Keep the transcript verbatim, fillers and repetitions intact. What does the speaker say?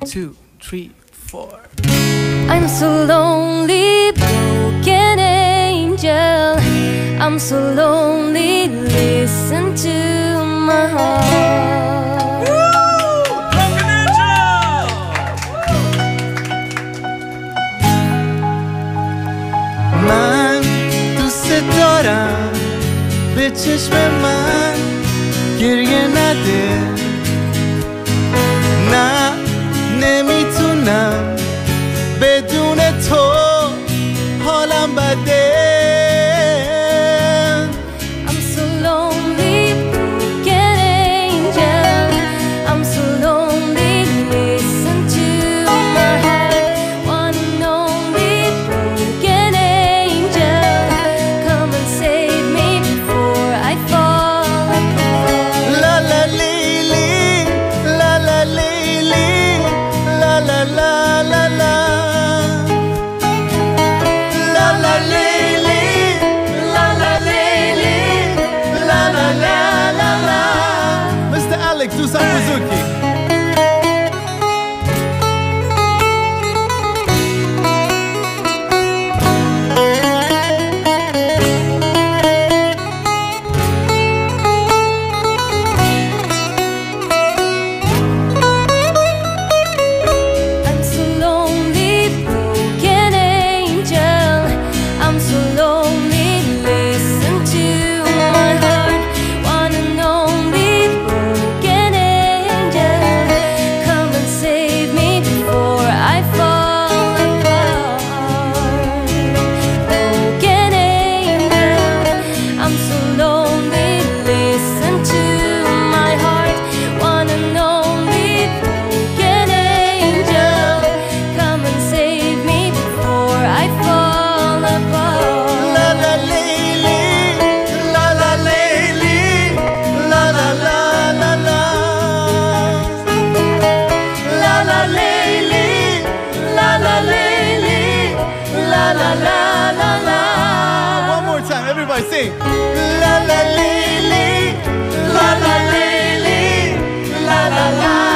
two, three, four. I'm so lonely, broken angel. I'm so lonely, listen to my heart. Woo! Broken angel! من دوست دارم به چشم من گریه نده، نه نمیتونم بدون تو حالم بده. I'm so lonely, broken angel. I'm so lonely, listen to my heart. One and only broken angel, come and save me before I fall apart. La la li li, la la li li, la la la la la. La la li li, la la li li, la la la la la. Mister Alex, do some Buzuki. I'm so lonely, broken angel. I'm so lonely, listen to my heart. One and only broken angel, come and save me before I fall apart. Broken angel, I'm so lonely, listen to my heart. One and only broken angel, come and save me before I fall apart. La la li li, la la li li, la la la la la. La la li li, la la li li, la la la la la. One more time, everybody sing. La la li li, la la li li, la la la.